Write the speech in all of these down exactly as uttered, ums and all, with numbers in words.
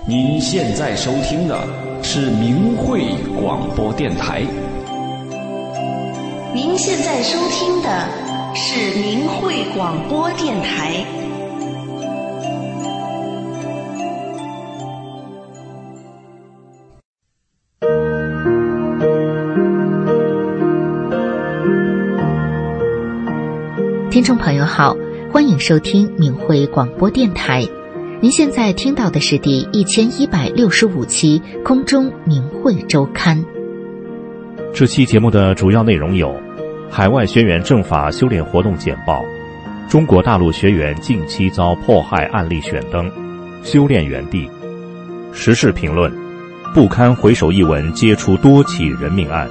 您现在收听的是明慧广播电台。 您现在收听的是明慧广播电台。 听众朋友好，欢迎收听明慧广播电台。您现在听到的是第一千一百六十五期空中明慧周刊。 这期节目的主要内容有：海外学员正法修炼活动简报，中国大陆学员近期遭迫害案例选登，修炼园地，时事评论，不堪回首一文揭出多起人命案。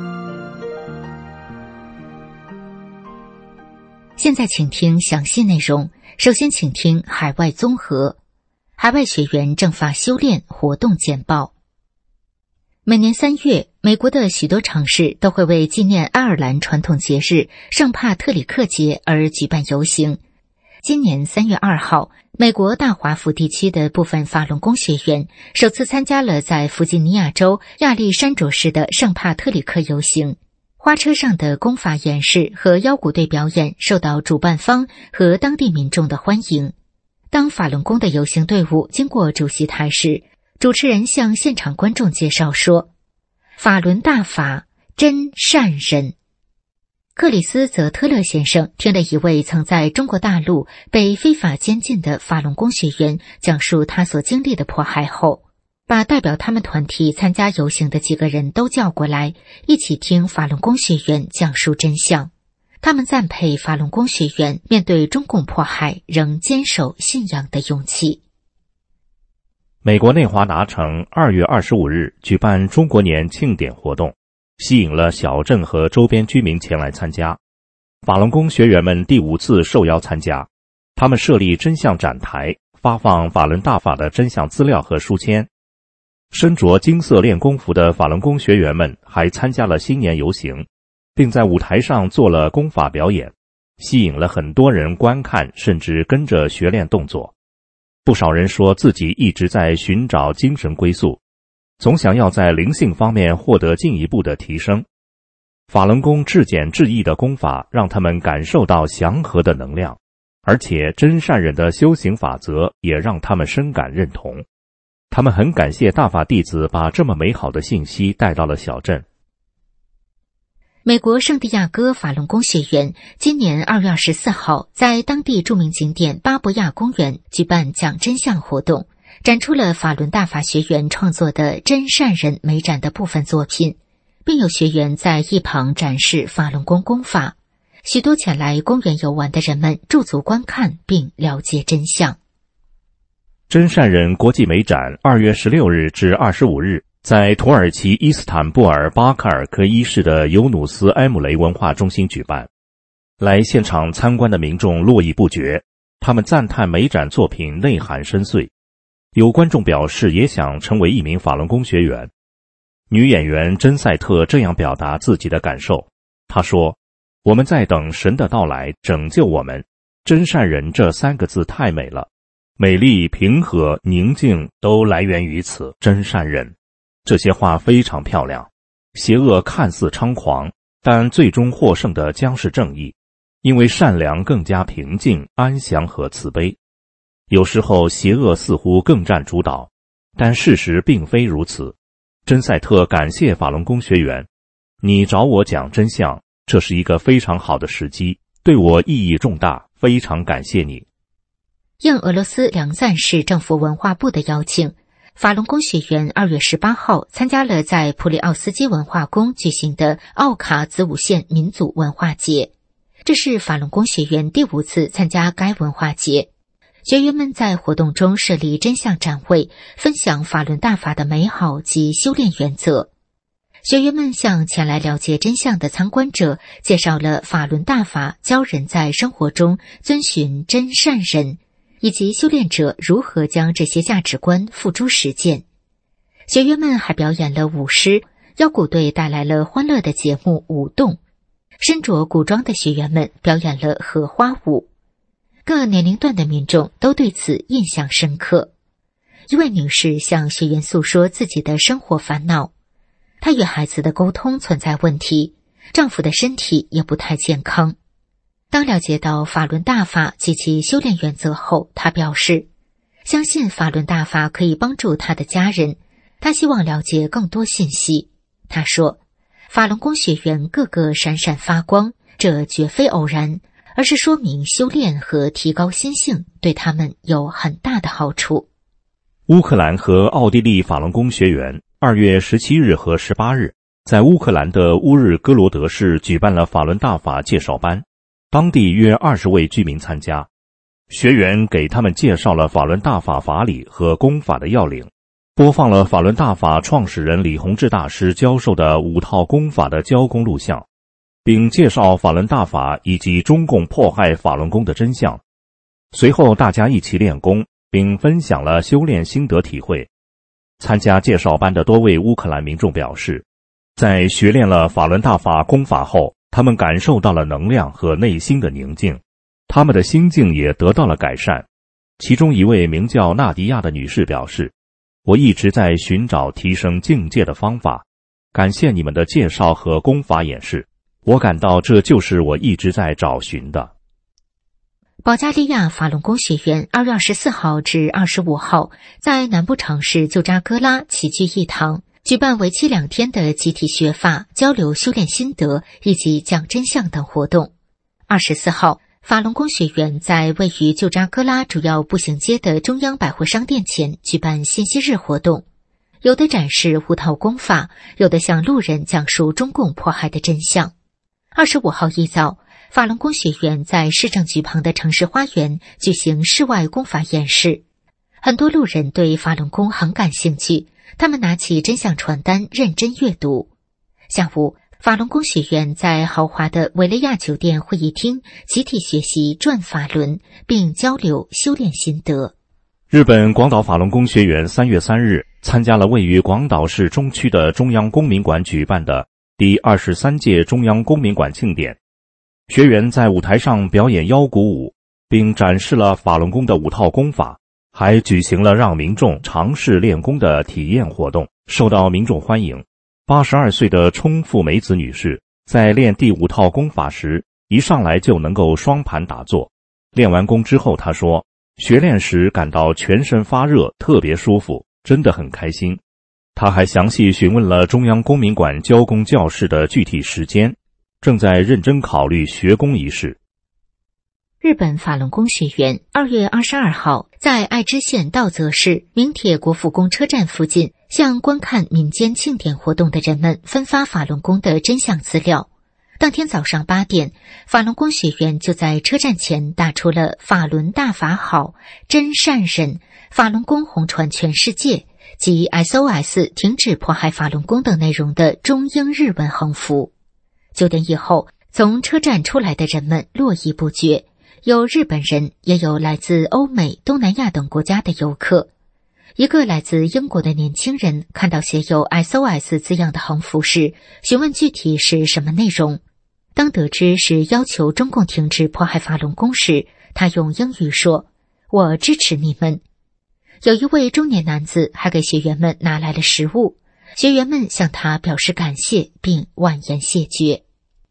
现在请听详细内容。首先请听海外综合。海外学员正法修炼活动简报。每年三月，美国的许多城市都会为纪念爱尔兰传统节日圣帕特里克节而举办游行。今年三月二号，美国大华府地区的部分法轮功学员首次参加了在弗吉尼亚州亚历山卓市的圣帕特里克游行。花车上的功法演示和腰鼓队表演受到主办方和当地民众的欢迎。当法轮功的游行队伍经过主席台时，主持人向现场观众介绍说：法轮大法，真善人。克里斯泽特勒先生听了一位曾在中国大陆被非法监禁的法轮功学员讲述他所经历的迫害后，把代表他们团体参加游行的几个人都叫过来，一起听法轮功学员讲述真相。他们赞佩法轮功学员面对中共迫害仍坚守信仰的勇气。 美国内华达城二月二十五日举办中国年庆典活动，吸引了小镇和周边居民前来参加。法轮功学员们第五次受邀参加，他们设立真相展台，发放法轮大法的真相资料和书签。身着金色练功服的法轮功学员们还参加了新年游行，并在舞台上做了功法表演，吸引了很多人观看，甚至跟着学练动作。不少人说自己一直在寻找精神归宿，总想要在灵性方面获得进一步的提升。法轮功至简至易的功法让他们感受到祥和的能量，而且真善忍的修行法则也让他们深感认同。他们很感谢大法弟子把这么美好的信息带到了小镇。 美国圣地亚哥法轮功学员今年二月二十四号在当地著名景点巴博亚公园举办讲真相活动，展出了法轮大法学员创作的真善人美展的部分作品，并有学员在一旁展示法轮功功法。许多前来公园游玩的人们驻足观看并了解真相。 真善人国际美展二月十六日至二十五日在土耳其伊斯坦布尔巴卡尔科一市的尤努斯埃姆雷文化中心举办。来现场参观的民众络绎不绝，他们赞叹美展作品内涵深邃。有观众表示也想成为一名法轮功学员。女演员珍赛特这样表达自己的感受，她说：我们在等神的到来拯救我们，真善人这三个字太美了，美丽、平和、宁静都来源于此真善人。这些话非常漂亮。邪恶看似猖狂，但最终获胜的将是正义，因为善良更加平静、安详和慈悲。有时候邪恶似乎更占主导，但事实并非如此。珍赛特感谢法轮功学员：你找我讲真相，这是一个非常好的时机，对我意义重大，非常感谢你。 应俄罗斯梁赞市政府文化部的邀请，法轮功学员二月十八号参加了在普里奥斯基文化宫举行的奥卡子午线民族文化节。这是法轮功学员第五次参加该文化节。学员们在活动中设立真相展会，分享法轮大法的美好及修炼原则。学员们向前来了解真相的参观者介绍了法轮大法教人在生活中遵循真善人，以及修炼者如何将这些价值观付诸实践。学员们还表演了舞狮，腰鼓队带来了欢乐的节目舞动，身着古装的学员们表演了荷花舞。各年龄段的民众都对此印象深刻。 一位女士向学员诉说自己的生活烦恼。她与孩子的沟通存在问题，丈夫的身体也不太健康。当了解到法轮大法及其修炼原则后，她表示相信法轮大法可以帮助她的家人，她希望了解更多信息。她说，法轮功学员个个闪闪发光，这绝非偶然，而是说明修炼和提高心性对他们有很大的好处。 乌克兰和奥地利法轮功学员二月十七日和十八日在乌克兰的乌日戈罗德市举办了法轮大法介绍班，当地约二十位居民参加。学员给他们介绍了法轮大法法理和功法的要领，播放了法轮大法创始人李洪志大师教授的五套功法的教功录像，并介绍法轮大法以及中共迫害法轮功的真相。随后大家一起练功，并分享了修炼心得体会。参加介绍班的多位乌克兰民众表示，在学练了法轮大法功法后，他们感受到了能量和内心的宁静，他们的心境也得到了改善。其中一位名叫纳迪亚的女士表示，我一直在寻找提升境界的方法，感谢你们的介绍和功法演示，我感到这就是我一直在找寻的。 保加利亚法轮功学员二月二十四号至二十五号在南部城市旧扎戈拉齐聚一堂，举办为期两天的集体学法、交流修炼心得以及讲真相等活动。二十四号，法轮功学员在位于旧扎戈拉主要步行街的中央百货商店前举办信息日活动，有的展示五套功法，有的向路人讲述中共迫害的真相。二十五号一早，法轮功学员在市政局旁的城市花园举行室外功法演示，很多路人对法轮功很感兴趣，他们拿起真相传单认真阅读。下午，法轮功学员在豪华的维雷亚酒店会议厅集体学习转法轮，并交流修炼心得。 日本广岛法轮功学员三月三日参加了位于广岛市中区的中央公民馆举办的第二十三届中央公民馆庆典。学员在舞台上表演腰鼓舞，并展示了法轮功的五套功法，还举行了让民众尝试练功的体验活动，受到民众欢迎。八十二岁的冲富美子女士在练第五套功法时，一上来就能够双盘打坐。练完功之后，她说，学练时感到全身发热，特别舒服，真的很开心。她还详细询问了中央公民馆教功教室的具体时间，正在认真考虑学功一事。 日本法轮功学员二月二十二号在爱知县稻泽市名铁国府宫车站附近，向观看民间庆典活动的人们分发法轮功的真相资料。当天早上八点，法轮功学员就在车站前打出了法轮大法好，真善忍，法轮功红传全世界及 S O S 停止迫害法轮功等内容的中英日文横幅。九点以后，从车站出来的人们络绎不绝，有日本人，也有来自欧美、东南亚等国家的游客。一个来自英国的年轻人看到写有 S O S 字样的横幅时，询问具体是什么内容。当得知是要求中共停止迫害法轮功时，他用英语说，我支持你们。有一位中年男子还给学员们拿来了食物，学员们向他表示感谢，并婉言谢绝。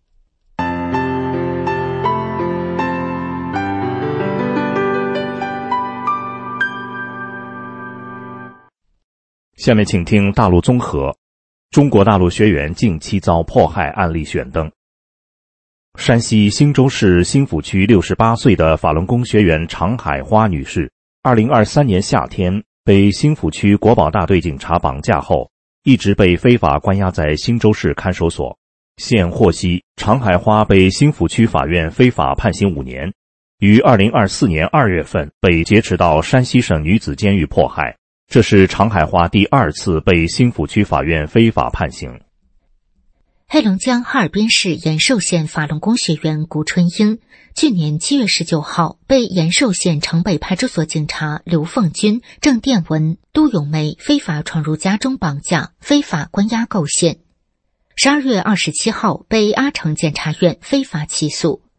下面请听大陆综合。中国大陆学员近期遭迫害案例选登。山西忻州市兴府区六十八岁的法轮功学员常海花女士，二零二三年夏天被兴府区国保大队警察绑架后，一直被非法关押在忻州市看守所。现获悉，常海花被兴府区法院非法判刑五年，于二零二四年二月份被劫持到山西省女子监狱迫害。这是常海花第二次被兴府区法院非法判刑。 黑龙江哈尔滨市延寿县法轮功学员谷春英，去年七月十九号被延寿县城北派出所警察刘凤军、郑殿文、都咏梅非法闯入家中绑架，非法关押构陷。十二月二十七号被阿城检察院非法起诉。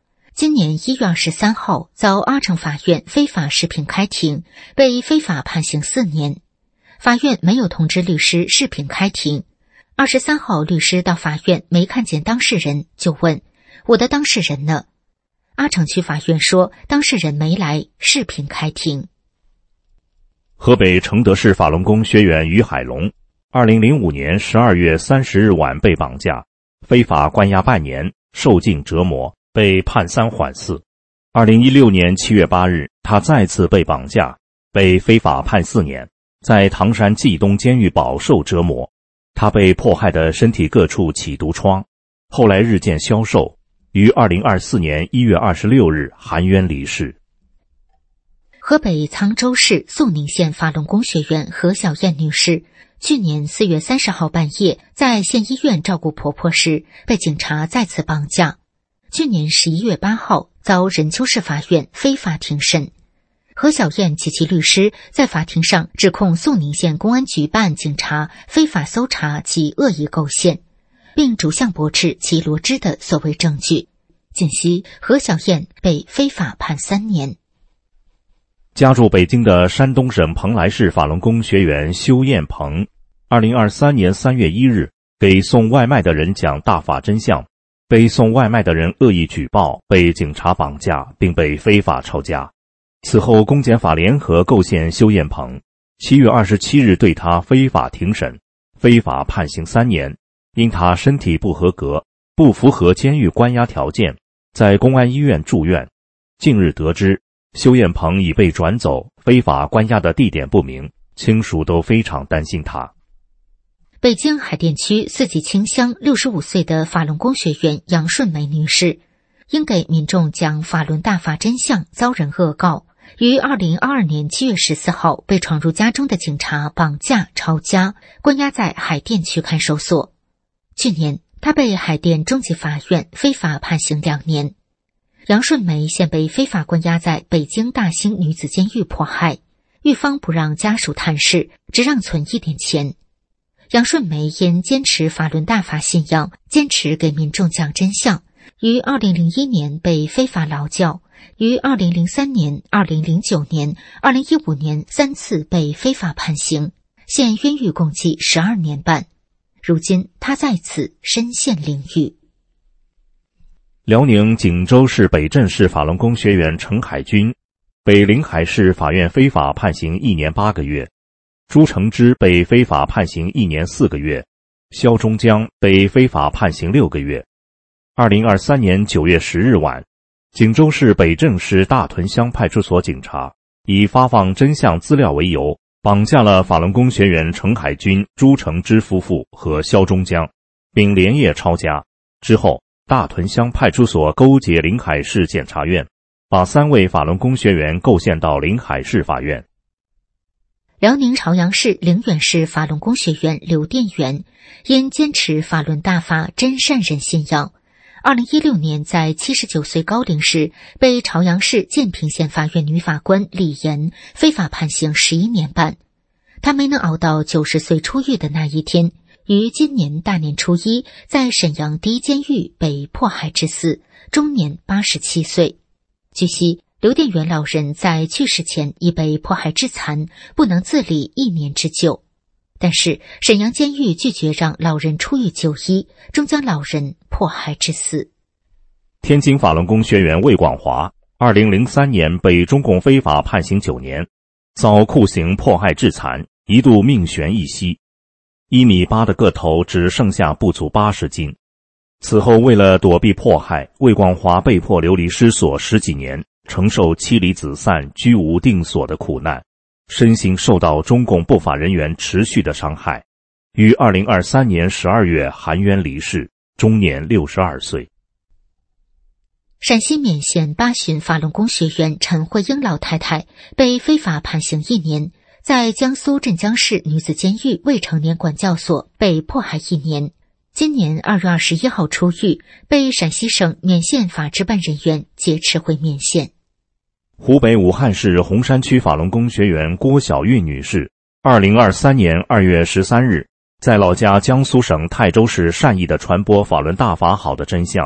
今年一月二十三号，遭阿城法院非法视频开庭，被非法判刑四年。法院没有通知律师视频开庭。二十三号，律师到法院没看见当事人，就问：“我的当事人呢？”阿城区法院说，当事人没来，视频开庭。 河北承德市法轮功学员于海龙，二零零五年十二月三十日晚被绑架，非法关押半年，受尽折磨，被判三缓四。二零一六年七月八日，他再次被绑架，被非法判四年，在唐山冀东监狱饱受折磨。他被迫害的身体各处起毒疮，后来日渐消瘦，于二零二四年一月二十六日含冤离世。 河北沧州市肃宁县法轮功学员何小燕女士，去年四月三十号半夜在县医院照顾婆婆时，被警察再次绑架。去年十一月八号遭任丘市法院非法庭审。何小燕及其律师在法庭上指控肃宁县公安局办案警察非法搜查及恶意构陷，并主项驳斥其罗织的所谓证据。今夕，何小燕被非法判三年。 家住北京的山东省蓬莱市法轮功学员修彦鹏，二零二三年三月一日给送外卖的人讲大法真相，被送外卖的人恶意举报，被警察绑架，并被非法抄家。此后，公检法联合构陷修彦鹏，七月二十七日对他非法庭审，非法判刑三年。因他身体不合格，不符合监狱关押条件，在公安医院住院。近日得知，修彦鹏已被转走，非法关押的地点不明，亲属都非常担心他。 北京海淀区四季青乡六十五岁的法轮功学员杨顺梅女士，因给民众讲法轮大法真相遭人恶告，于二零二二年七月十四号被闯入家中的警察绑架抄家，关押在海淀区看守所。去年，她被海淀中级法院非法判刑两年。杨顺梅现被非法关押在北京大兴女子监狱迫害，狱方不让家属探视，只让存一点钱。杨顺梅因坚持法轮大法信仰，坚持给民众讲真相，于二零零一年被非法劳教，于二零零三年、二零零九年、二零一五年三次被非法判刑，现冤狱共计十二年半。如今他再次身陷囹圄。 辽宁锦州市北镇市法轮功学员陈海军，被临海市法院非法判刑一年八个月。朱成之被非法判刑一年四个月，肖忠江被非法判刑六个月。二零二三年九月十日晚，锦州市北镇市大屯乡派出所警察以发放真相资料为由，绑架了法轮功学员陈海军、朱成之夫妇和肖忠江，并连夜抄家。之后，大屯乡派出所勾结临海市检察院，把三位法轮功学员构陷到临海市法院。 辽宁朝阳市陵远市法轮功学员刘殿元，因坚持法轮大法真善忍信仰，二零一六年在七十九岁高龄时，被朝阳市建平县法院女法官李岩非法判刑十一年半。她没能熬到九十岁出狱的那一天，于今年大年初一在沈阳第一监狱被迫害致死，终年八十七岁。据悉，刘殿元老人在去世前已被迫害致残，不能自理一年之久。但是沈阳监狱拒绝让老人出狱就医，终将老人迫害致死。 天津法轮功学员魏广华，二零零三年被中共非法判刑九年，遭酷刑迫害致残，一度命悬一息。一米八的个头只剩下不足八十斤。此后为了躲避迫害，魏广华被迫流离失所十几年，承受妻离子散、居无定所的苦难，身心受到中共不法人员持续的伤害，于二零二三年十二月含冤离世，终年六十二岁。 陕西勉县八旬法轮功学员陈慧英老太太被非法判刑一年，在江苏镇江市女子监狱未成年管教所被迫害一年。今年二月二十一号出狱，被陕西省勉县法制办人员劫持回勉县。 湖北武汉市洪山区法轮功学员郭小玉女士，二零二三年二月十三日，在老家江苏省泰州市善意地传播法轮大法好的真相，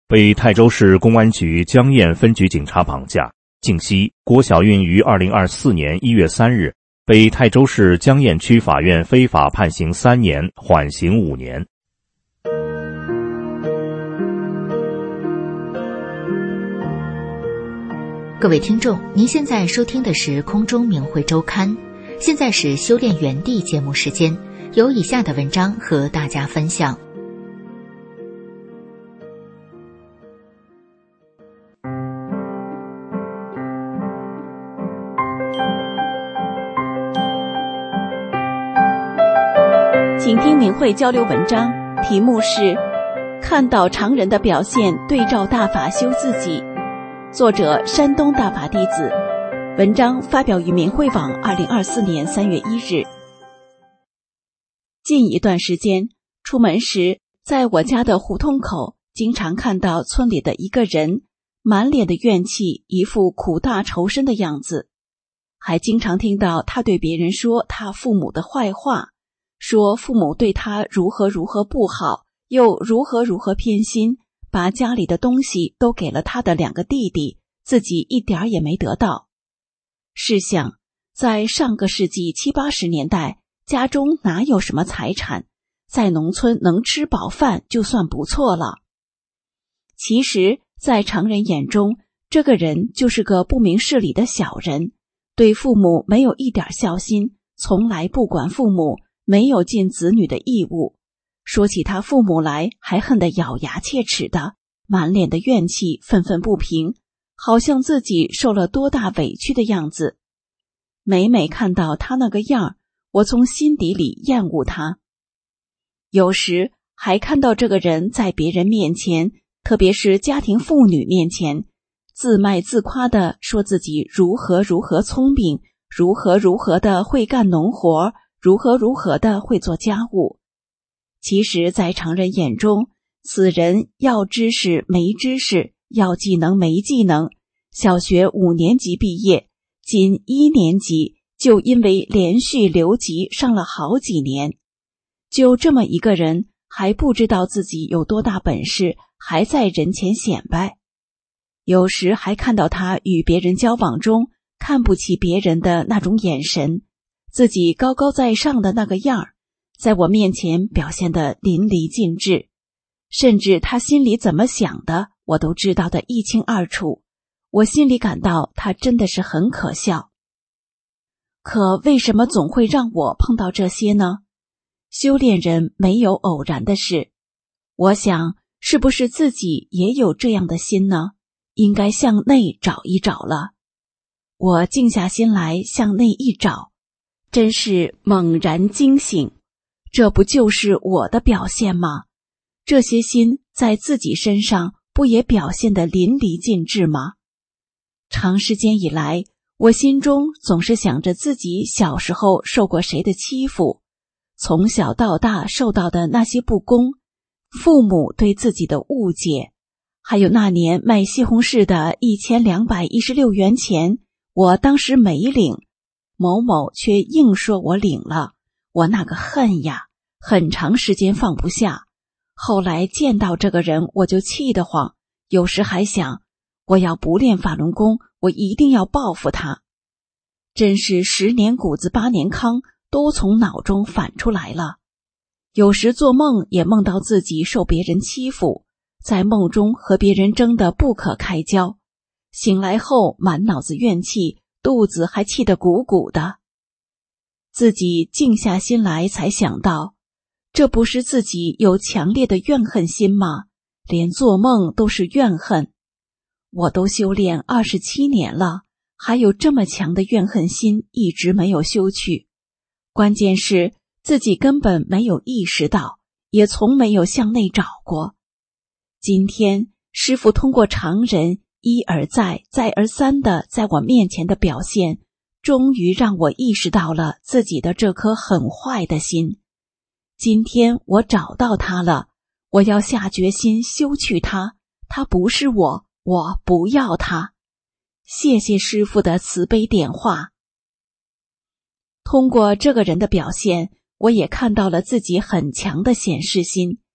被泰州市公安局江堰分局警察绑架。近期，郭小运于二零二四年一月三日被泰州市江堰区法院非法判刑三年，缓刑五年。 各位听众，您现在收听的是空中明慧周刊，现在是修炼原地节目时间，有以下的文章和大家分享。 请听明慧交流文章，题目是看到常人的表现，对照大法修自己，作者山东大法弟子，文章发表于明慧网二零二四年三月一日。近一段时间，出门时在我家的胡同口经常看到村里的一个人，满脸的怨气，一副苦大仇深的样子，还经常听到他对别人说他父母的坏话，说父母对他如何如何不好，又如何如何偏心，把家里的东西都给了他的两个弟弟，自己一点儿也没得到。试想，在上个世纪七八十年代，家中哪有什么财产，在农村能吃饱饭就算不错了。其实，在常人眼中，这个人就是个不明事理的小人，对父母没有一点孝心，从来不管父母，没有尽子女的义务。说起他父母来，还恨得咬牙切齿的，满脸的怨气，愤愤不平，好像自己受了多大委屈的样子。每每看到他那个样，我从心底里厌恶他。有时还看到这个人在别人面前，特别是家庭妇女面前，自卖自夸地说自己如何如何聪明，如何如何的会干农活，如何如何的会做家务。其实在常人眼中，此人要知识没知识，要技能没技能，小学五年级毕业，仅一年级就因为连续留级上了好几年。就这么一个人，还不知道自己有多大本事，还在人前显摆。有时还看到他与别人交往中看不起别人的那种眼神，自己高高在上的那个样儿，在我面前表现得淋漓尽致，甚至他心里怎么想的，我都知道得一清二楚。我心里感到他真的是很可笑。可为什么总会让我碰到这些呢？修炼人没有偶然的事，我想是不是自己也有这样的心呢？应该向内找一找了。我静下心来向内一找，真是猛然惊醒，这不就是我的表现吗？这些心在自己身上不也表现得淋漓尽致吗？长时间以来，我心中总是想着自己小时候受过谁的欺负，从小到大受到的那些不公，父母对自己的误解，还有那年卖西红柿的一千两百一十六元钱，我当时没领，某某却硬说我领了，我那个恨呀，很长时间放不下。后来见到这个人，我就气得慌，有时还想，我要不练法轮功，我一定要报复他。真是十年谷子八年糠，都从脑中反出来了。有时做梦也梦到自己受别人欺负，在梦中和别人争得不可开交，醒来后满脑子怨气，肚子还气得鼓鼓的。自己静下心来才想到，这不是自己有强烈的怨恨心吗？连做梦都是怨恨。我都修炼二十七年了，还有这么强的怨恨心一直没有修去。关键是自己根本没有意识到，也从没有向内找过。今天师父通过常人一而再再而三的在我面前的表现，终于让我意识到了自己的这颗很坏的心。今天我找到它了，我要下决心修去它，它不是我，我不要它。谢谢师父的慈悲点化。通过这个人的表现，我也看到了自己很强的显示心。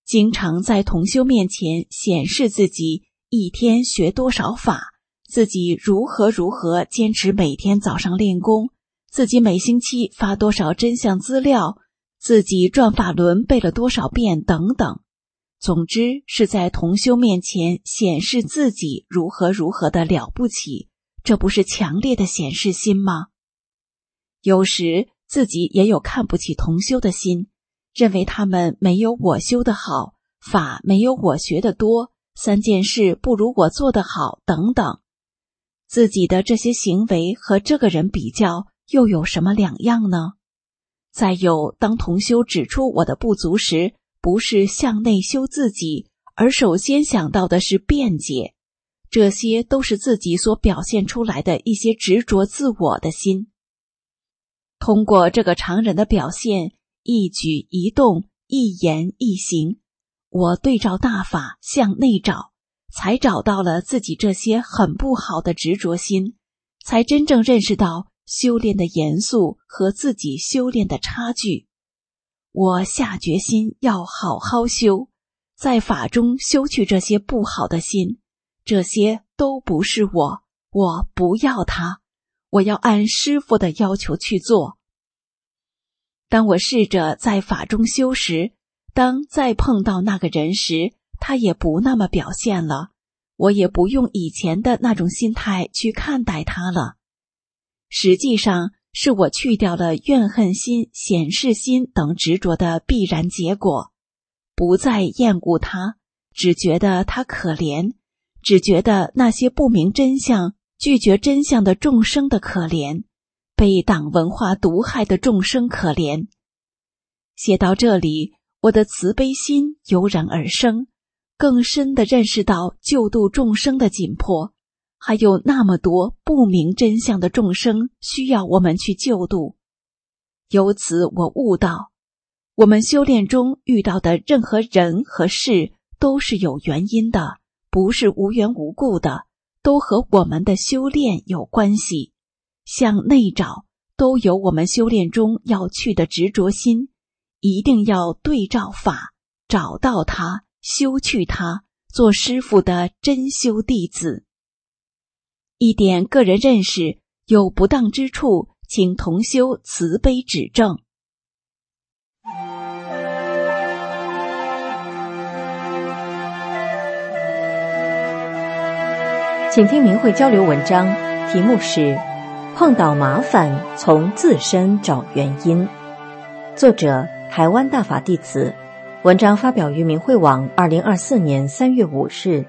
经常在同修面前显示自己一天学多少法，自己如何如何坚持每天早上练功，自己每星期发多少真相资料，自己转法轮背了多少遍等等。总之是在同修面前显示自己如何如何的了不起，这不是强烈的显示心吗？有时自己也有看不起同修的心，认为他们没有我修得好，法没有我学得多，三件事不如我做得好等等。自己的这些行为和这个人比较又有什么两样呢？再有，当同修指出我的不足时，不是向内修自己，而首先想到的是辩解，这些都是自己所表现出来的一些执着自我的心。通过这个常人的表现，一举一动，一言一行，我对照大法向内找，才找到了自己这些很不好的执着心，才真正认识到修炼的严肃和自己修炼的差距。我下决心要好好修，在法中修去这些不好的心，这些都不是我，我不要它，我要按师父的要求去做。当我试着在法中修时，当再碰到那个人时，他也不那么表现了，我也不用以前的那种心态去看待他了。实际上是我去掉了怨恨心、显示心等执着的必然结果，不再厌恶他，只觉得他可怜，只觉得那些不明真相、拒绝真相的众生的可怜，被党文化毒害的众生可怜。写到这里，我的慈悲心油然而生，更深地认识到救度众生的紧迫，还有那么多不明真相的众生需要我们去救度。由此我悟到，我们修炼中遇到的任何人和事都是有原因的，不是无缘无故的，都和我们的修炼有关系。向内找，都有我们修炼中要去的执着心，一定要对照法，找到它，修去它，做师父的真修弟子。一点个人认识有不当之处，请同修慈悲指正。 请听明慧交流文章，题目是碰到麻烦从自身找原因，作者台湾大法弟子，文章发表于明慧网二零二四年三月五日。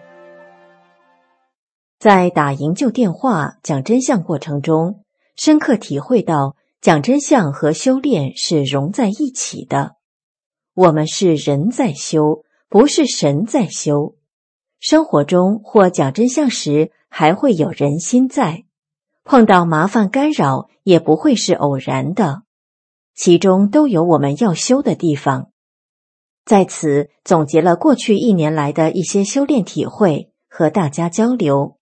在打营救电话讲真相过程中，深刻体会到讲真相和修炼是融在一起的。我们是人在修，不是神在修。生活中或讲真相时还会有人心在，碰到麻烦干扰也不会是偶然的，其中都有我们要修的地方。在此总结了过去一年来的一些修炼体会，和大家交流。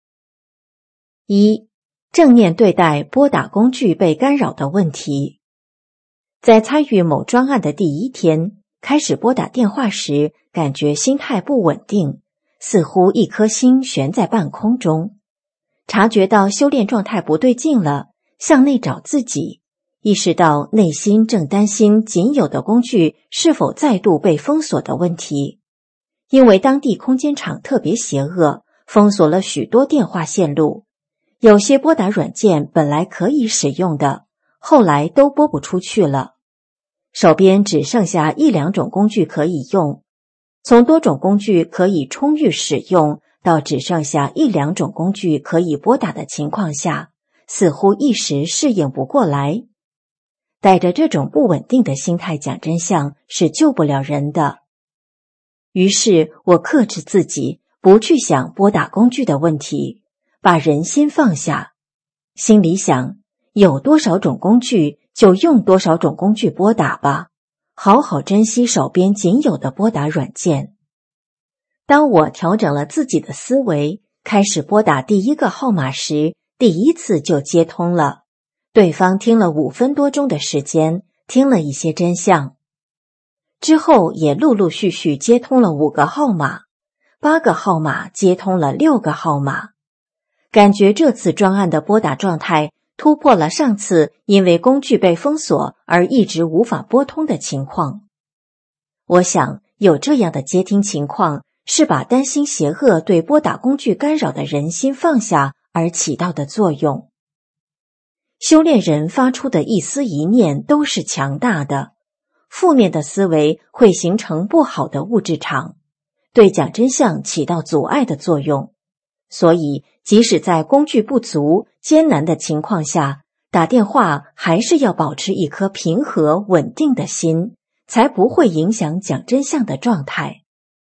一、正念对待拨打工具被干扰的问题。在参与某专案的第一天，开始拨打电话时，感觉心态不稳定，似乎一颗心悬在半空中。察觉到修炼状态不对劲了，向内找自己，意识到内心正担心仅有的工具是否再度被封锁的问题。因为当地空间场特别邪恶，封锁了许多电话线路，有些拨打软件本来可以使用的，后来都拨不出去了。手边只剩下一两种工具可以用，从多种工具可以充裕使用到只剩下一两种工具可以拨打的情况下，似乎一时适应不过来。带着这种不稳定的心态讲真相是救不了人的。于是我克制自己，不去想拨打工具的问题，把人心放下，心里想，有多少种工具就用多少种工具拨打吧，好好珍惜手边仅有的拨打软件。当我调整了自己的思维，开始拨打第一个号码时，第一次就接通了。对方听了五分多钟的时间，听了一些真相。 之后也陆陆续续接通了五个号码，八个号码接通了六个号码。感觉这次专案的拨打状态突破了上次因为工具被封锁而一直无法拨通的情况。我想有这样的接听情况，是把担心邪恶对拨打工具干扰的人心放下而起到的作用。修炼人发出的一思一念都是强大的，负面的思维会形成不好的物质场，对讲真相起到阻碍的作用。所以即使在工具不足、艰难的情况下，打电话还是要保持一颗平和稳定的心，才不会影响讲真相的状态。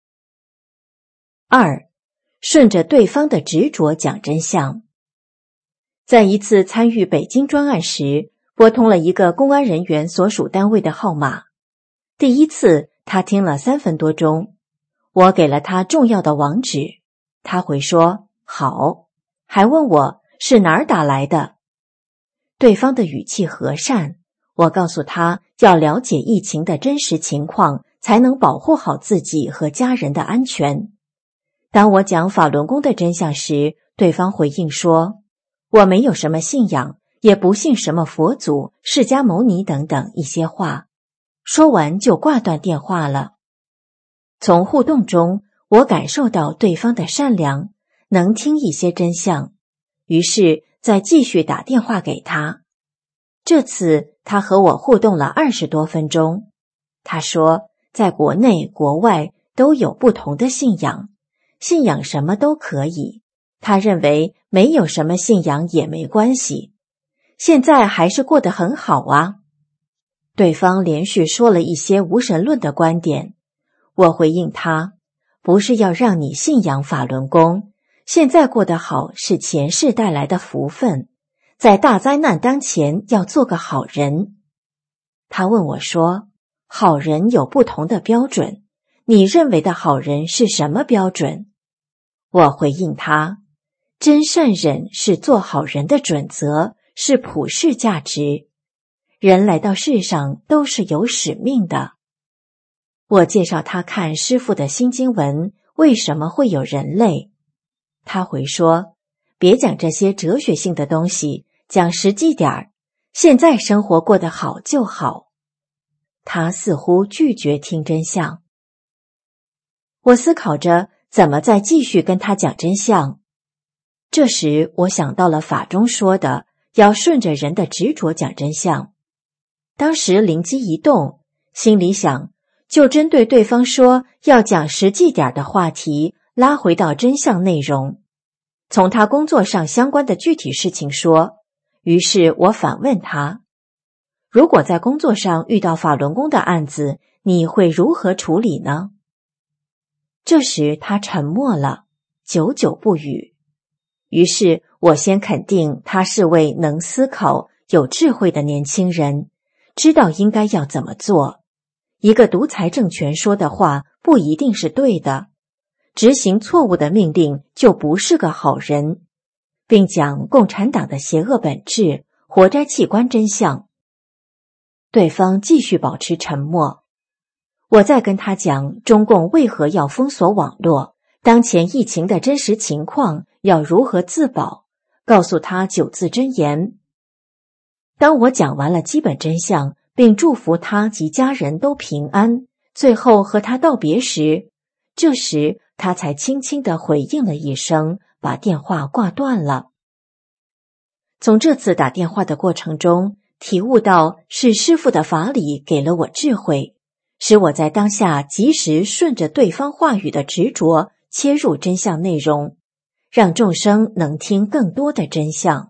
二，顺着对方的执着讲真相。在一次参与北京专案时，拨通了一个公安人员所属单位的号码。第一次他听了三分多钟，我给了他重要的网址，他回说好，还问我是哪儿打来的。对方的语气和善，我告诉他要了解疫情的真实情况，才能保护好自己和家人的安全。当我讲法轮功的真相时，对方回应说，我没有什么信仰，也不信什么佛祖、释迦牟尼等等一些话。说完就挂断电话了。从互动中，我感受到对方的善良，能听一些真相，于是再继续打电话给他。这次他和我互动了二十多分钟。他说，在国内国外都有不同的信仰，信仰什么都可以，他认为没有什么信仰也没关系，现在还是过得很好啊。对方连续说了一些无神论的观点，我回应他，不是要让你信仰法轮功，现在过得好是前世带来的福分，在大灾难当前要做个好人。他问我说，好人有不同的标准，你认为的好人是什么标准？我回应他，真善忍是做好人的准则，是普世价值。人来到世上都是有使命的。我介绍他看师父的新经文，为什么会有人类？他回说，别讲这些哲学性的东西，讲实际点儿，现在生活过得好就好。他似乎拒绝听真相。我思考着怎么再继续跟他讲真相。这时我想到了法中说的，要顺着人的执着讲真相。当时灵机一动，心里想，就针对对方说要讲实际点的话题，拉回到真相内容，从他工作上相关的具体事情说。于是我反问他，如果在工作上遇到法轮功的案子，你会如何处理呢？这时他沉默了，久久不语。于是我先肯定他是位能思考、有智慧的年轻人，知道应该要怎么做。一个独裁政权说的话不一定是对的，执行错误的命令就不是个好人，并讲共产党的邪恶本质，活摘器官真相。对方继续保持沉默。我再跟他讲中共为何要封锁网络，当前疫情的真实情况，要如何自保，告诉他九字真言。当我讲完了基本真相，并祝福他及家人都平安，最后和他道别时，这时他才轻轻地回应了一声，把电话挂断了。从这次打电话的过程中，体悟到是师父的法理给了我智慧，使我在当下及时顺着对方话语的执着切入真相内容，让众生能听更多的真相。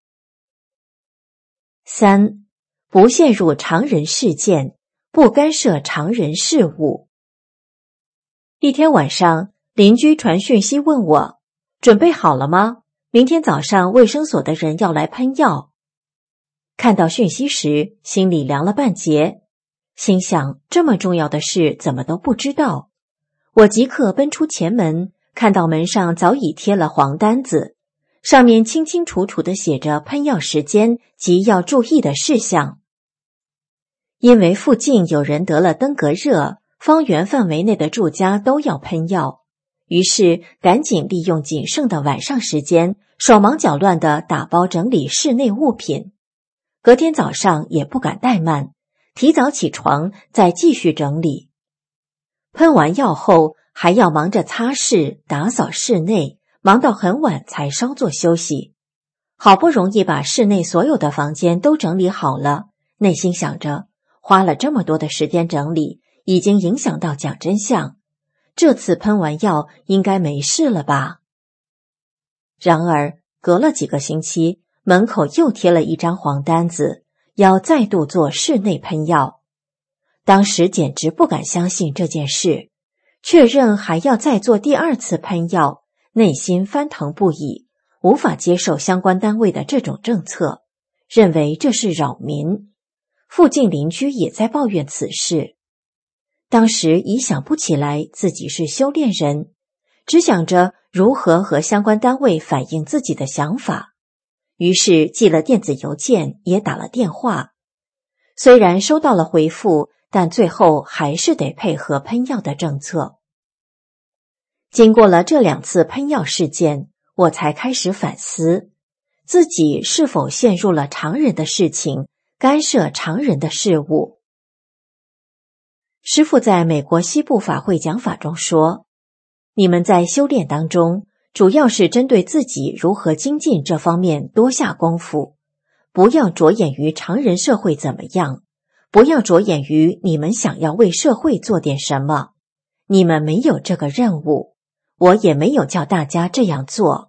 三，不陷入常人事件，不干涉常人事务。一天晚上，邻居传讯息问我，准备好了吗？明天早上卫生所的人要来喷药。看到讯息时，心里凉了半截，心想这么重要的事怎么都不知道。我即刻奔出前门，看到门上早已贴了黄单子，上面清清楚楚地写着喷药时间及要注意的事项。 因为附近有人得了登革热，方圆范围内的住家都要喷药，于是赶紧利用仅剩的晚上时间，手忙脚乱地打包整理室内物品。隔天早上也不敢怠慢，提早起床再继续整理。喷完药后还要忙着擦拭、打扫室内，忙到很晚才稍作休息。好不容易把室内所有的房间都整理好了，内心想着花了这么多的时间整理，已经影响到讲真相，这次喷完药应该没事了吧。然而隔了几个星期，门口又贴了一张黄单子，要再度做室内喷药。当时简直不敢相信这件事，确认还要再做第二次喷药，内心翻腾不已，无法接受相关单位的这种政策，认为这是扰民。附近邻居也在抱怨此事。当时已想不起来自己是修炼人，只想着如何和相关单位反映自己的想法，于是寄了电子邮件，也打了电话。虽然收到了回复，但最后还是得配合喷药的政策。经过了这两次喷药事件，我才开始反思，自己是否陷入了常人的事情，干涉常人的事物。师父在美国西部法会讲法中说，你们在修炼当中，主要是针对自己如何精进这方面多下功夫，不要着眼于常人社会怎么样，不要着眼于你们想要为社会做点什么，你们没有这个任务，我也没有叫大家这样做。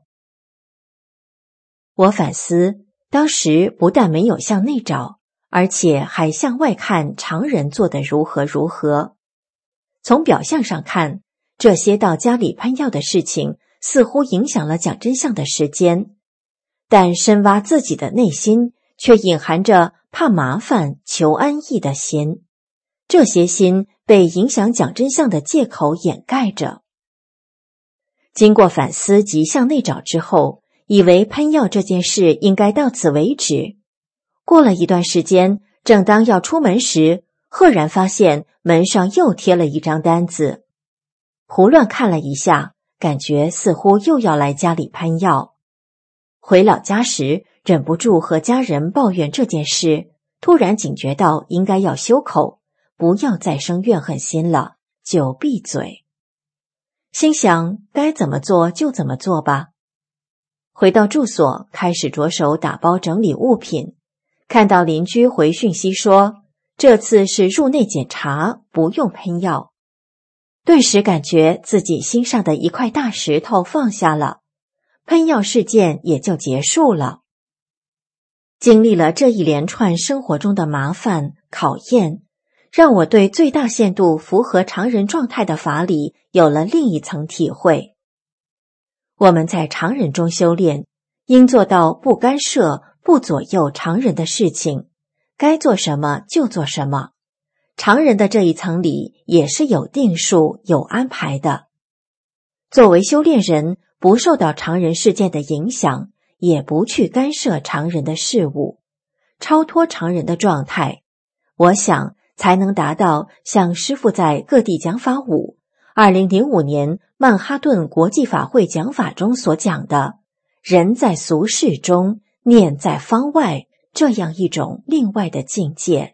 我反思，当时不但没有向内找，而且还向外看常人做得如何如何。从表象上看，这些到家里喷药的事情似乎影响了讲真相的时间，但深挖自己的内心，却隐含着怕麻烦、求安逸的心。这些心被影响讲真相的借口掩盖着。经过反思及向内找之后，以为喷药这件事应该到此为止。过了一段时间，正当要出门时，赫然发现门上又贴了一张单子。胡乱看了一下，感觉似乎又要来家里喷药。回老家时，忍不住和家人抱怨这件事，突然警觉到应该要修口，不要再生怨恨心了，就闭嘴。心想该怎么做就怎么做吧。回到住所，开始着手打包整理物品，看到邻居回讯息说，这次是入内检查，不用喷药。顿时感觉自己心上的一块大石头放下了，喷药事件也就结束了。经历了这一连串生活中的麻烦考验，让我对最大限度符合常人状态的法理有了另一层体会。我们在常人中修炼，应做到不干涉、不左右常人的事情，该做什么就做什么。常人的这一层里也是有定数、有安排的。作为修炼人，不受到常人事件的影响，也不去干涉常人的事物，超脱常人的状态，我想才能达到像师父在各地讲法五二零零五年曼哈顿国际法会讲法中所讲的人在俗世中，念在方外，这样一种另外的境界。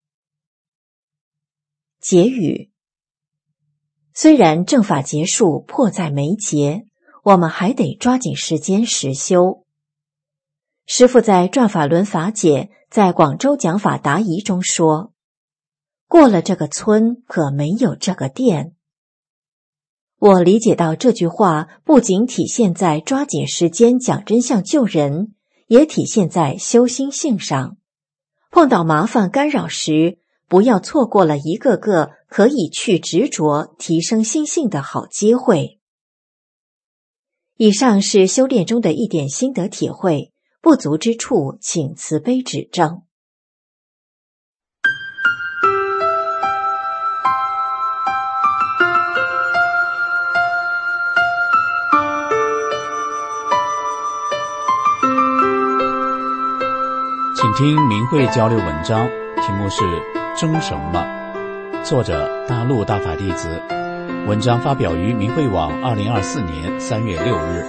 结语：虽然正法结束迫在眉睫，我们还得抓紧时间实修。师父在转法轮法解在广州讲法答疑中说，过了这个村，可没有这个店。我理解到这句话不仅体现在抓紧时间讲真相救人，也体现在修心性上。碰到麻烦干扰时，不要错过了一个个可以去执着提升心性的好机会。以上是修炼中的一点心得体会，不足之处请慈悲指正。 请听明慧交流文章，题目是争什么？作者大陆大法弟子，文章发表于明慧网二零二四年三月六日。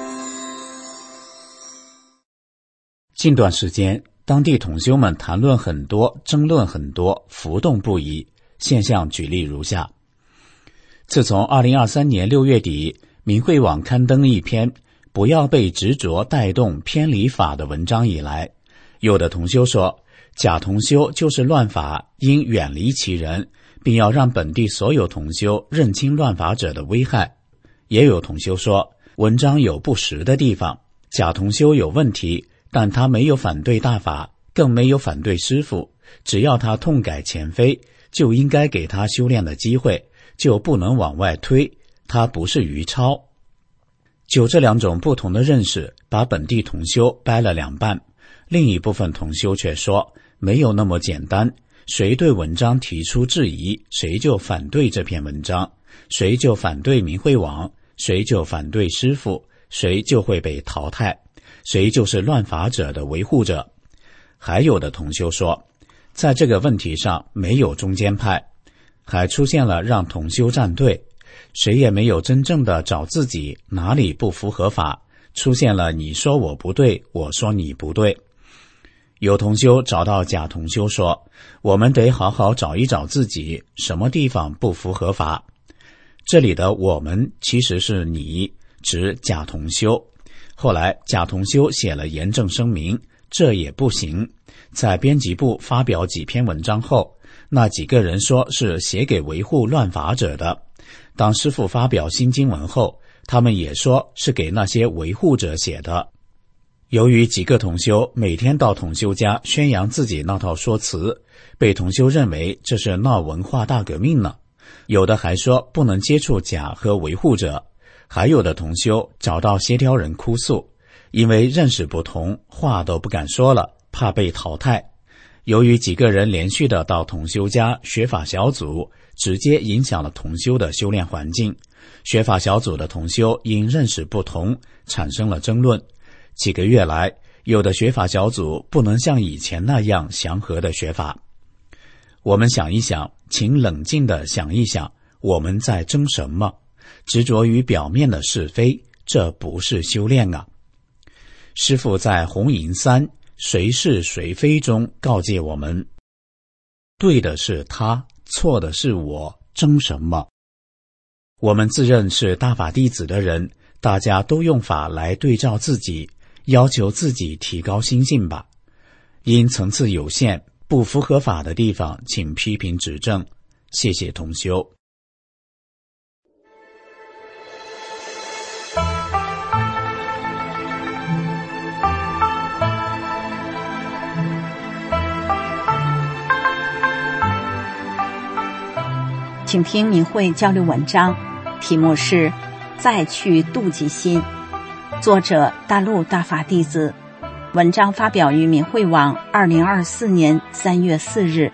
近段时间，当地同修们谈论很多，争论很多，浮动不已，现象举例如下。自从二零二三年六月底，明慧网刊登一篇不要被执着带动偏离法的文章以来，有的同修说，假同修就是乱法，应远离其人，并要让本地所有同修认清乱法者的危害。也有同修说，文章有不实的地方，假同修有问题，但他没有反对大法，更没有反对师父，只要他痛改前非，就应该给他修炼的机会，就不能往外推，他不是愚超。就这两种不同的认识，把本地同修掰了两半。另一部分同修却说，没有那么简单，谁对文章提出质疑，谁就反对这篇文章，谁就反对明慧网，谁就反对师父，谁就会被淘汰，谁就是乱法者的维护者。还有的同修说，在这个问题上没有中间派，还出现了让同修站队，谁也没有真正的找自己哪里不符合法，出现了你说我不对，我说你不对。有同修找到假同修说，我们得好好找一找自己什么地方不符合法。这里的我们其实是你，指假同修。后来假同修写了严正声明，这也不行。在编辑部发表几篇文章后，那几个人说是写给维护乱法者的。当师父发表新经文后，他们也说是给那些维护者写的。由于几个同修每天到同修家宣扬自己那套说辞，被同修认为这是闹文化大革命呢。有的还说不能接触假和维护者，还有的同修找到协调人哭诉，因为认识不同，话都不敢说了，怕被淘汰。由于几个人连续的到同修家学法小组，直接影响了同修的修炼环境。学法小组的同修因认识不同，产生了争论。几个月来，有的学法小组不能像以前那样祥和的学法。我们想一想，请冷静地想一想，我们在争什么？执着于表面的是非，这不是修炼啊。师父在红银三谁是谁非中告诫我们，对的是他，错的是我，争什么？我们自认是大法弟子的人，大家都用法来对照自己，要求自己提高心性吧。因层次有限，不符合法的地方请批评指正，谢谢同修。 请听明慧交流文章，题目是再去妒忌心，作者大陆大法弟子，文章发表于明慧网二零二四年三月四日。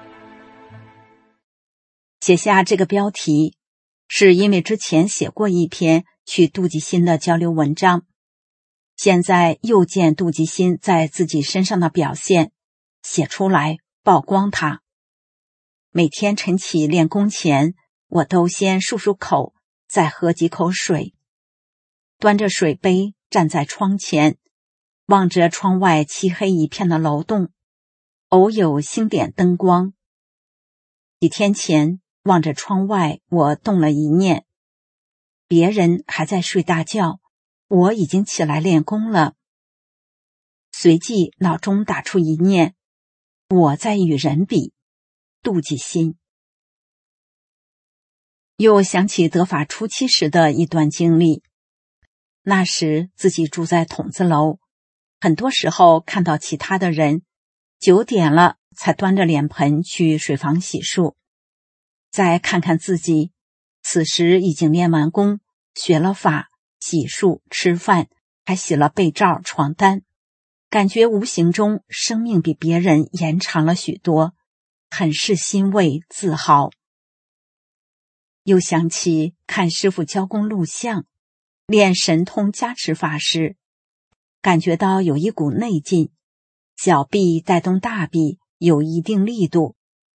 写下这个标题是因为之前写过一篇去妒忌心的交流文章，现在又见妒忌心在自己身上的表现，写出来曝光它。每天晨起练功前，我都先漱漱口，再喝几口水，端着水杯站在窗前，望着窗外漆黑一片的楼栋，偶有星点灯光。几天前望着窗外，我动了一念，别人还在睡大觉，我已经起来练功了。随即脑中打出一念，我在与人比，妒忌心。又想起得法初期时的一段经历，那时自己住在筒子楼，很多时候看到其他的人九点了才端着脸盆去水房洗漱，再看看自己，此时已经练完功，学了法，洗漱吃饭，还洗了被罩床单，感觉无形中生命比别人延长了许多，很是欣慰自豪。又想起看师父教功录像，练神通加持法时，感觉到有一股内劲，小臂带动大臂有一定力度，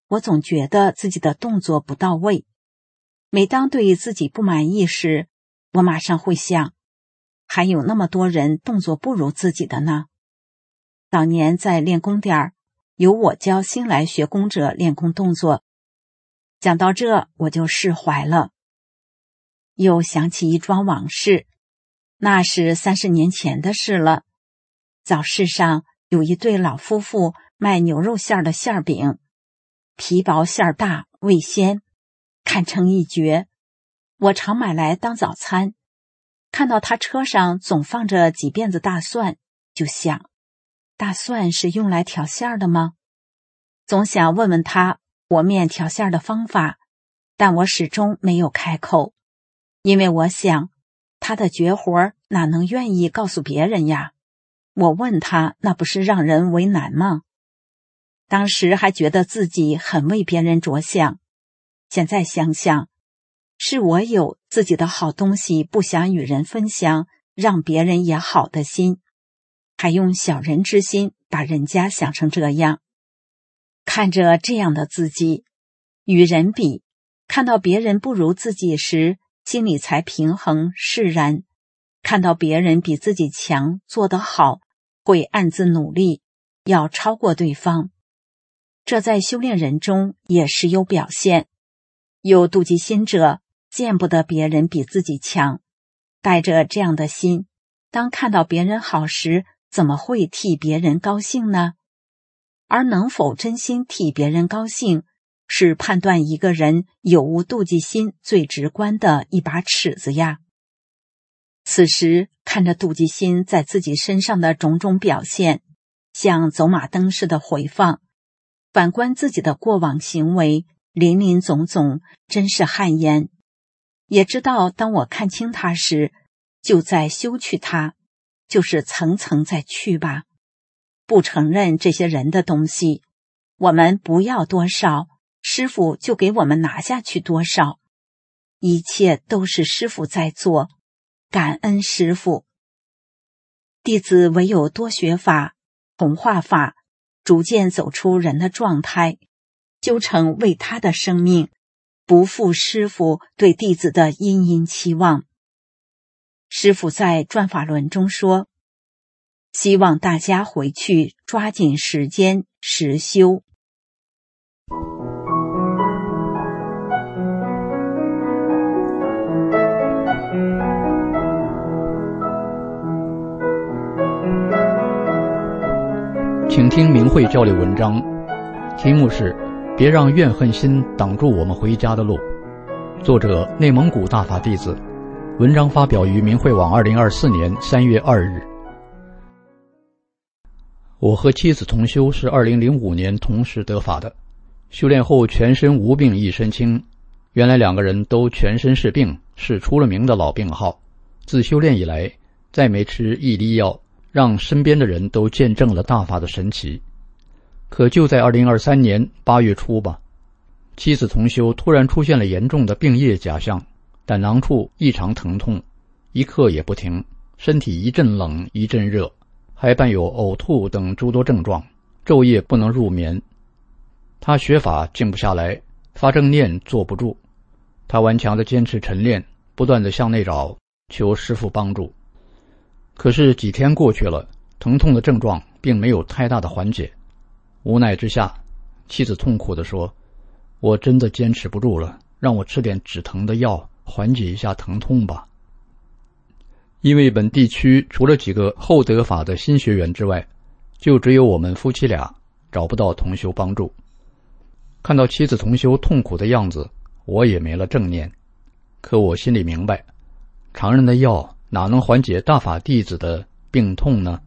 我总觉得自己的动作不到位。每当对自己不满意时，我马上会想，还有那么多人动作不如自己的呢。早年在练功点由我教新来学功者练功动作。讲到这，我就释怀了。又想起一桩往事，那是三十年前的事了。早市上有一对老夫妇卖牛肉馅的馅饼，皮薄馅大，味鲜，堪称一绝。我常买来当早餐。看到他车上总放着几辫子大蒜，就想，大蒜是用来调馅的吗？总想问问他和面调馅的方法，但我始终没有开口，因为我想，他的绝活哪能愿意告诉别人呀？我问他，那不是让人为难吗？当时还觉得自己很为别人着想，现在想想，是我有自己的好东西不想与人分享，让别人也好的心，还用小人之心把人家想成这样。看着这样的自己，与人比，看到别人不如自己时，心里才平衡释然。看到别人比自己强，做得好，会暗自努力，要超过对方。这在修炼人中也时有表现。有妒忌心者，见不得别人比自己强，带着这样的心，当看到别人好时，怎么会替别人高兴呢？而能否真心替别人高兴，是判断一个人有无妒忌心最直观的一把尺子呀。此时看着妒忌心在自己身上的种种表现，像走马灯似的回放，反观自己的过往行为，林林总总，真是汗颜。也知道当我看清它时，就在修去它，就是层层在去吧。不承认这些人的东西，我们不要多少，师父就给我们拿下去多少。一切都是师父在做，感恩师父。弟子唯有多学法，同化法，逐渐走出人的状态，修成为他的生命，不负师父对弟子的殷殷期望。师父在转法轮中说，希望大家回去抓紧时间实修。 请听明慧交流文章，题目是别让怨恨心挡住我们回家的路，作者内蒙古大法弟子，文章发表于明慧网二零二四年三月二日。我和妻子同修是二零零五年同时得法的，修炼后全身无病一身轻。原来两个人都全身是病，是出了名的老病号。自修炼以来，再没吃一粒药，让身边的人都见证了大法的神奇。可就在二零二三年八月初吧，妻子同修突然出现了严重的病液假象，胆囊处异常疼痛，一刻也不停，身体一阵冷一阵热，还伴有呕吐等诸多症状，昼夜不能入眠。他学法静不下来，发正念坐不住，他顽强地坚持晨练，不断地向内找，求师父帮助。可是几天过去了，疼痛的症状并没有太大的缓解。无奈之下，妻子痛苦地说，我真的坚持不住了，让我吃点止疼的药，缓解一下疼痛吧。因为本地区除了几个后得法的新学员之外，就只有我们夫妻俩，找不到同修帮助。看到妻子同修痛苦的样子，我也没了正念。可我心里明白，常人的药哪能缓解大法弟子的病痛呢？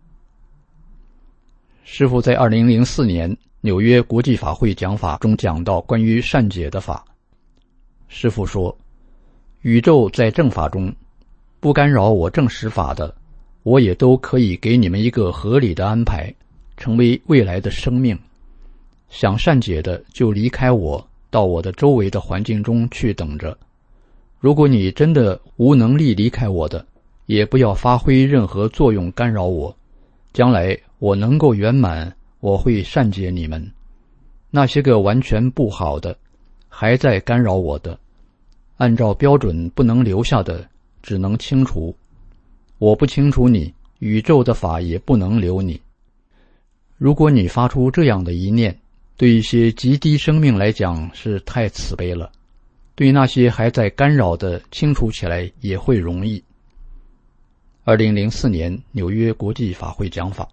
师父在二零零四年纽约国际法会讲法中讲到关于善解的法。师父说，宇宙在正法中，不干扰我正实法的，我也都可以给你们一个合理的安排，成为未来的生命。想善解的就离开我，到我的周围的环境中去等着。如果你真的无能力离开我的，也不要发挥任何作用干扰我，将来我能够圆满，我会善解你们。 那些个完全不好的，还在干扰我的，按照标准不能留下的，只能清除。我不清除你，宇宙的法也不能留你。如果你发出这样的一念，对一些极低生命来讲是太慈悲了，对那些还在干扰的清除起来也会容易。二零零四年纽约国际法会讲法，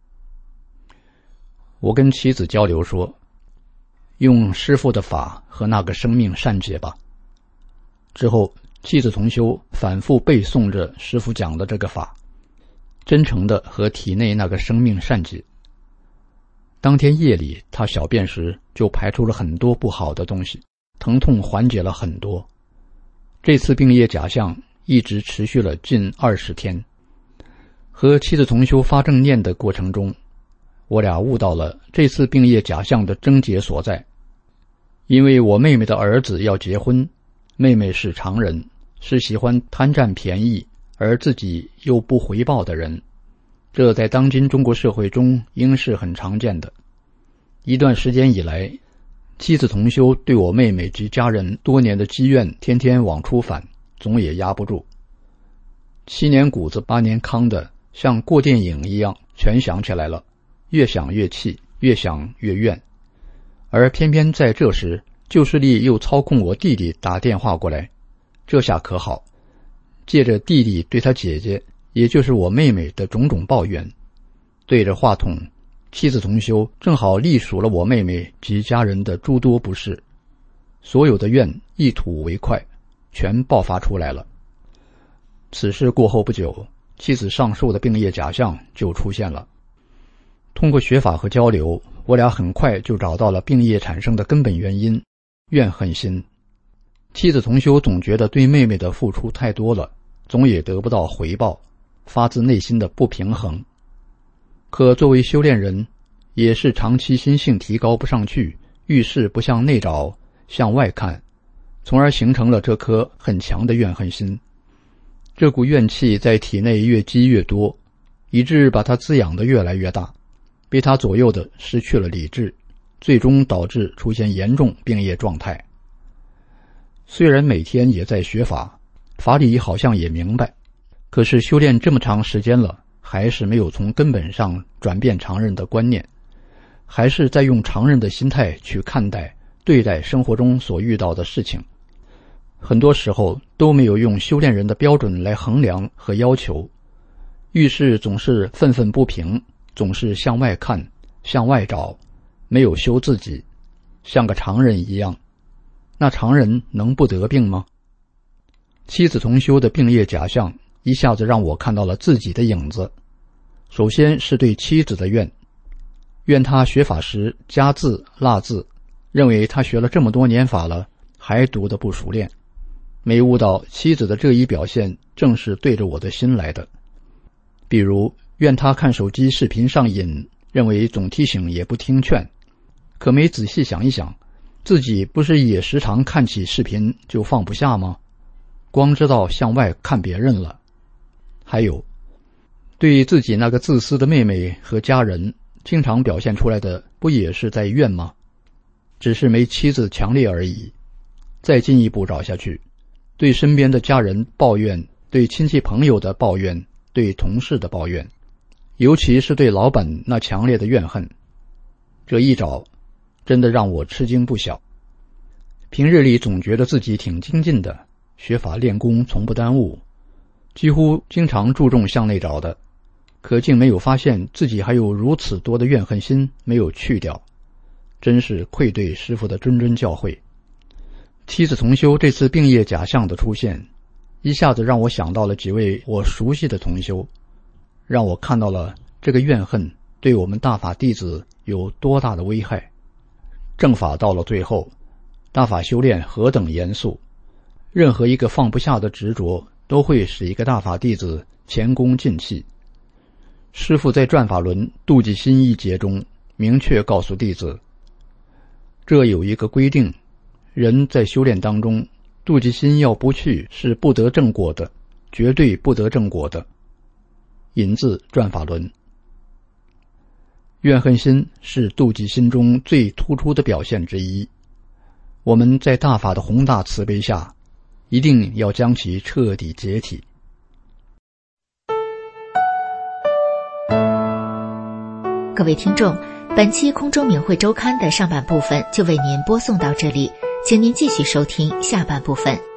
我跟妻子交流说，用师父的法和那个生命善解吧。之后妻子同修反复背诵着师父讲的这个法，真诚的和体内那个生命善解。当天夜里他小便时就排出了很多不好的东西，疼痛缓解了很多。这次病业假象一直持续了近二十天。和妻子同修发正念的过程中，我俩悟到了这次病业假象的症结所在。因为我妹妹的儿子要结婚，妹妹是常人，是喜欢贪占便宜而自己又不回报的人，这在当今中国社会中应是很常见的。一段时间以来，妻子同修对我妹妹及家人多年的积怨天天往出反，总也压不住。七年谷子八年糠的像过电影一样全想起来了，越想越气，越想越怨。而偏偏在这时，旧势力又操控我弟弟打电话过来，这下可好，借着弟弟对他姐姐，也就是我妹妹的种种抱怨，对着话筒，妻子同修正好隶属了我妹妹及家人的诸多不是，所有的怨一吐为快，全爆发出来了。此事过后不久，妻子上述的病业假象就出现了。通过学法和交流，我俩很快就找到了病业产生的根本原因——怨恨心。妻子同修总觉得对妹妹的付出太多了，总也得不到回报，发自内心的不平衡。可作为修炼人，也是长期心性提高不上去，遇事不向内找，向外看，从而形成了这颗很强的怨恨心。这股怨气在体内越积越多，以致把它滋养得越来越大，被它左右的失去了理智，最终导致出现严重病业状态。虽然每天也在学法，法理好像也明白，可是修炼这么长时间了，还是没有从根本上转变常人的观念，还是在用常人的心态去看待对待生活中所遇到的事情，很多时候都没有用修炼人的标准来衡量和要求，遇事总是愤愤不平，总是向外看，向外找，没有修自己，像个常人一样。那常人能不得病吗？妻子同修的病业假象一下子让我看到了自己的影子。首先是对妻子的怨，怨她学法时加字落字，认为她学了这么多年法了，还读得不熟练，没悟到妻子的这一表现正是对着我的心来的。比如怨她看手机视频上瘾，认为总提醒也不听劝，可没仔细想一想，自己不是也时常看起视频就放不下吗？光知道向外看别人了。还有对自己那个自私的妹妹和家人经常表现出来的，不也是在怨吗？只是没妻子强烈而已。再进一步找下去，对身边的家人抱怨，对亲戚朋友的抱怨，对同事的抱怨，尤其是对老板那强烈的怨恨，这一找真的让我吃惊不小。平日里总觉得自己挺精进的，学法练功从不耽误，几乎经常注重向内找的，可竟没有发现自己还有如此多的怨恨心没有去掉，真是愧对师父的谆谆教诲。妻子同修这次病业假象的出现，一下子让我想到了几位我熟悉的同修，让我看到了这个怨恨对我们大法弟子有多大的危害。正法到了最后，大法修炼何等严肃，任何一个放不下的执着都会使一个大法弟子前功尽弃。师父在转法轮妒忌心一节中明确告诉弟子，这有一个规定，人在修炼当中，妒忌心要不去是不得正果的，绝对不得正果的。引自转法轮。 怨恨心是妒忌心中最突出的表现之一。我们在大法的宏大慈悲下，一定要将其彻底解体。 各位听众，本期空中明慧周刊的上半部分就为您播送到这里，请您继续收听下半部分。